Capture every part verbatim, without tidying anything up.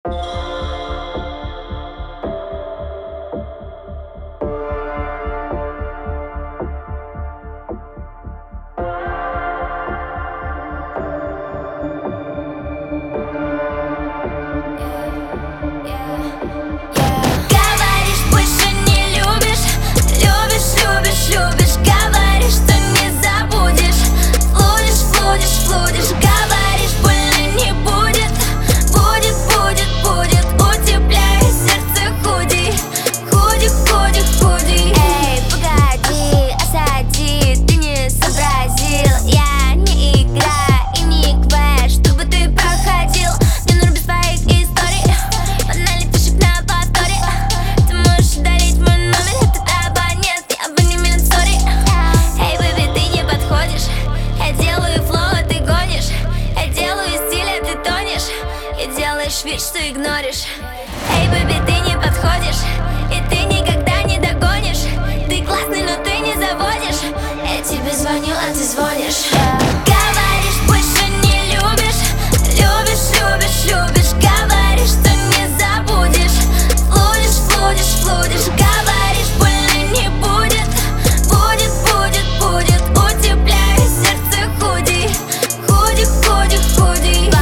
Вид, что игноришь. Эй, бэби, ты не подходишь, и ты никогда не догонишь. Ты классный, но ты не заводишь. Я тебе звоню, а ты звонишь. Говоришь, больше не любишь. Любишь, любишь, любишь. Говоришь, что не забудешь. Флудишь, флудишь, флудишь. Говоришь, больно не будет. Будет, будет, будет. Утепляю сердце, худи. Худи, худи, худи.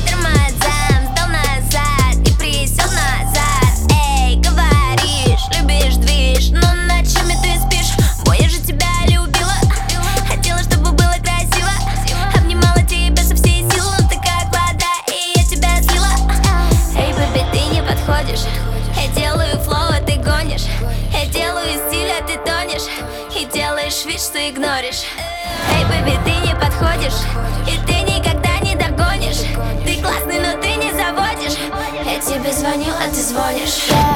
Я делаю флоу, а ты гонишь. Я делаю стиль, а ты тонешь. И делаешь вид, что игноришь. Эй, бэби, ты не подходишь, и ты никогда не догонишь. Ты классный, но ты не заводишь. Я тебе звоню, а ты звонишь.